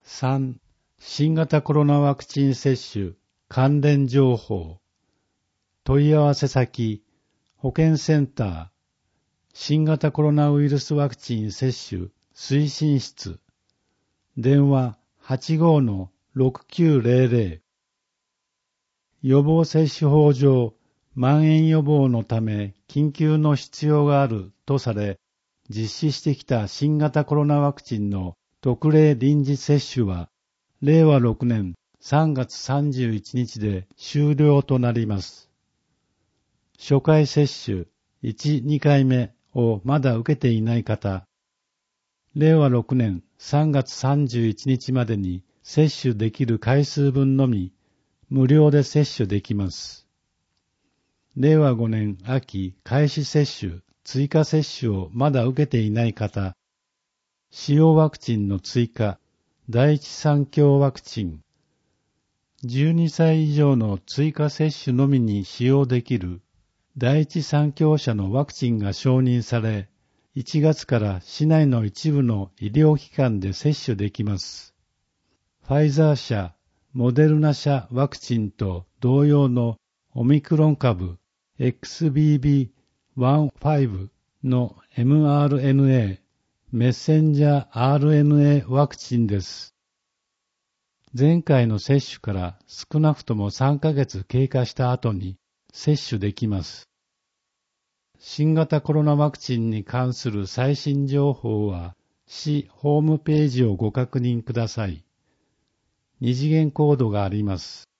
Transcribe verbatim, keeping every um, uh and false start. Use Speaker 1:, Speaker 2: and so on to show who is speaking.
Speaker 1: さん. 新型コロナワクチン接種関連情報。問い合わせ先、保健センター、新型コロナウイルスワクチン接種推進室。電話 はちごーのろくきゅうぜろぜろ。予防接種法上、蔓延予防のため緊急の必要があるとされ、実施してきた新型コロナワクチンの特例臨時接種は、れいわろくねんさんがつさんじゅういちにちで終了となります。初回接種いち、にかいめをまだ受けていない方、れいわろくねんさんがつさんじゅういちにちまでに接種できる回数分のみ無料で接種できます。れいわごねん秋開始接種、追加接種をまだ受けていない方、使用ワクチンの追加、第一三共ワクチン、じゅうにさい以上の追加接種のみに使用できる第一三共社のワクチンが承認され、いちがつから市内の一部の医療機関で接種できます。ファイザー社、モデルナ社ワクチンと同様のオミクロン株 エックスビービーじゅうご の エムアールエヌエー、メッセンジャー アールエヌエー ワクチンです。前回の接種から少なくともさんかげつ経過した後に接種できます。新型コロナワクチンに関する最新情報は、市ホームページをご確認ください。二次元コードがあります。